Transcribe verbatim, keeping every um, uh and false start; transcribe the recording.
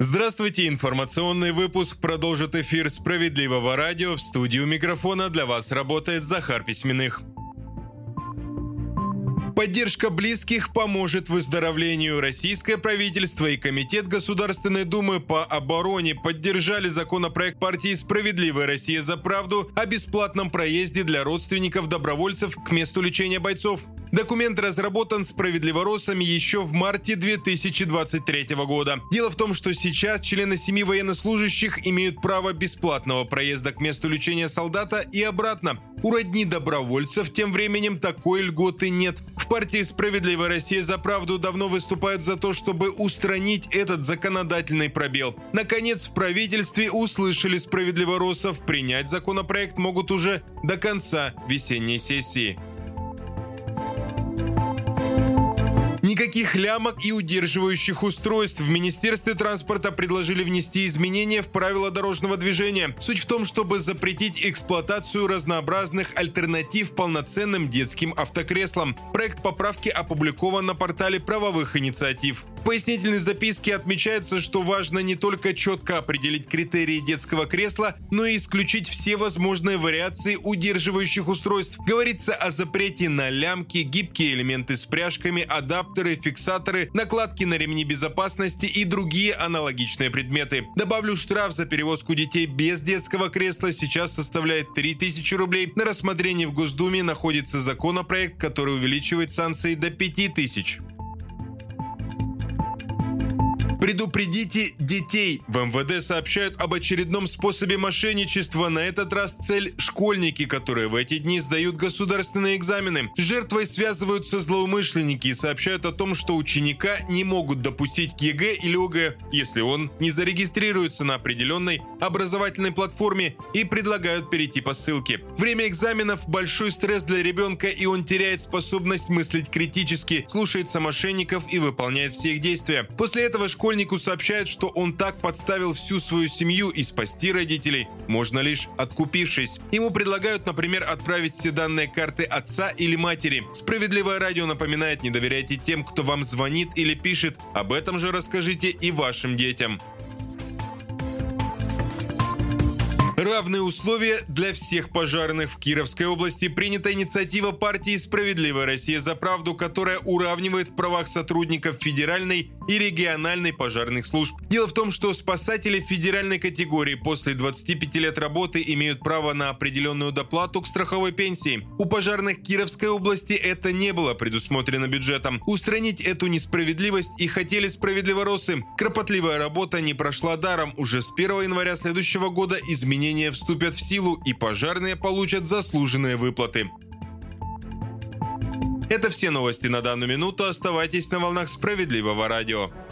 Здравствуйте, информационный выпуск продолжит эфир «Справедливого радио». В студию микрофона для вас работает Захар Письменных. Поддержка близких поможет выздоровлению. Российское правительство и Комитет Государственной Думы по обороне поддержали законопроект партии «Справедливая Россия за правду» о бесплатном проезде для родственников добровольцев к месту лечения бойцов. Документ разработан справедливоросами еще в марте две тысячи двадцать третьего года. Дело в том, что сейчас члены семьи военнослужащих имеют право бесплатного проезда к месту лечения солдата и обратно. У родни добровольцев тем временем такой льготы нет. В партии «Справедливая Россия за правду» давно выступают за то, чтобы устранить этот законодательный пробел. Наконец, в правительстве услышали справедливоросов. Принять законопроект могут уже до конца весенней сессии. Никаких лямок и удерживающих устройств. В Министерстве транспорта предложили внести изменения в правила дорожного движения. Суть в том, чтобы запретить эксплуатацию разнообразных альтернатив полноценным детским автокреслам. Проект поправки опубликован на портале правовых инициатив. В пояснительной записке отмечается, что важно не только четко определить критерии детского кресла, но и исключить все возможные вариации удерживающих устройств. Говорится о запрете на лямки, гибкие элементы с пряжками, адаптеры, фиксаторы, накладки на ремни безопасности и другие аналогичные предметы. Добавлю, штраф за перевозку детей без детского кресла сейчас составляет три тысячи рублей. На рассмотрении в Госдуме находится законопроект, который увеличивает санкции до пяти тысяч. Предупредите детей. В эм вэ дэ сообщают об очередном способе мошенничества. На этот раз цель – школьники, которые в эти дни сдают государственные экзамены. С жертвой связываются злоумышленники и сообщают о том, что ученика не могут допустить к е гэ или о гэ, если он не зарегистрируется на определенной образовательной платформе, и предлагают перейти по ссылке. Время экзаменов – большой стресс для ребенка, и он теряет способность мыслить критически, слушается мошенников и выполняет все их действия. После этого школьник Школьнику сообщают, что он так подставил всю свою семью, и спасти родителей можно лишь откупившись. Ему предлагают, например, отправить все данные карты отца или матери. Справедливое радио напоминает: не доверяйте тем, кто вам звонит или пишет. Об этом же расскажите и вашим детям. Равные условия для всех пожарных. В Кировской области принята инициатива партии «Справедливая Россия за правду», которая уравнивает в правах сотрудников федеральной и региональной пожарных служб. Дело в том, что спасатели федеральной категории после двадцати пяти лет работы имеют право на определенную доплату к страховой пенсии. У пожарных Кировской области это не было предусмотрено бюджетом. Устранить эту несправедливость и хотели справедливоросы. Кропотливая работа не прошла даром. Уже с первого января следующего года изменения вступят в силу, и пожарные получат заслуженные выплаты. Это все новости на данную минуту. Оставайтесь на волнах Справедливого радио.